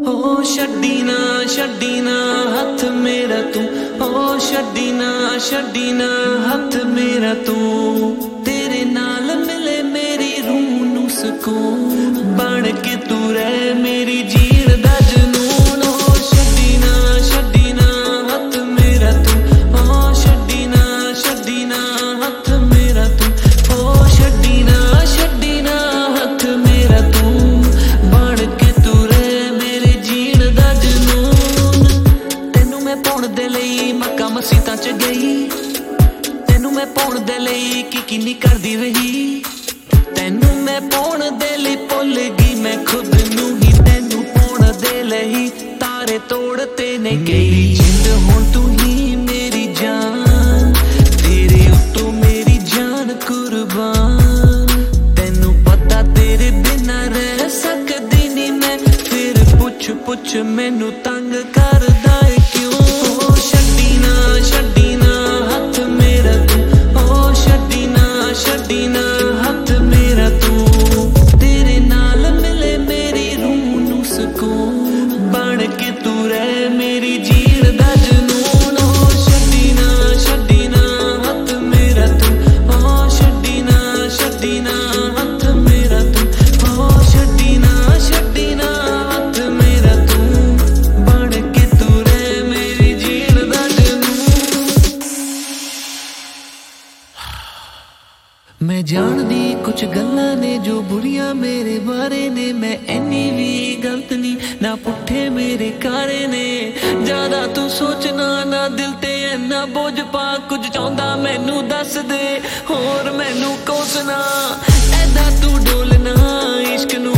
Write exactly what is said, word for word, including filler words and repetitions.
हो छड्डी ना छड्डी ना हथ मेरा तू, हो छड्डी ना छड्डी ना हथ मेरा तू। तेरे नाल मिले मेरी रूह नू सुकून, बन के तू रह मेरी जीण दा जनून। हो छड्डी ना छड्डी ना हथ मेरा तू, हो छड्डी ना छड्डी ना हथ मेरा तू। हो छड्डी ना छड्डी ना हथ मेरा तू, बन के तू रह मेरी जीण दा जनून। तेनू मैं पाउण दे लई मक्का मसीतां च गई, तेनू मैं पाउण दे लई की की नहीं करदी रही। तेनू मैं पाउण दे लई भुल गई मैं खुद नू ही, तेनू पाउण दे लई तारे तोड़ते ने गई। जिंद हुण तू ही मेरी जान, तेरे उत्तों मेरी जान कुर्बान। तेनू पता तेरे बिना रह सकदी नहीं मैं, फिर पुछ पुछ मैनू तंग करदा है क्यों। ओ छड्डी ना छड्डी ना हथ मेरा तू, ओ छड्डी ना छड्डी ना हथ मेरा तू। तेरे नाल मिले मेरी रूह नू सुकून, बन के तू रह मेरी जीण दा जनून। ओ छड्डी ना छड्डी ना हथ मेरा तू, ओ छड्डी ना छड्डी ना हथ मेरा तू। ओ छड्डी ना छड्डी ना हथ मेरा तू, बन के तू रह मेरी जीण दा जनून। मैं जानदी कुछ गल्लां ने जो बुरियां मेरे बारे ने, मैं इन्नी भी गलत नी ना पुट्ठे मेरे कारे ने। ज्यादा तू सोचना ना दिल ते इन्ना बोझ पा, कुछ चाहुंदा मैनू दस दे होर मैनू कोसना। ऐदा तू डोलना इश्क नू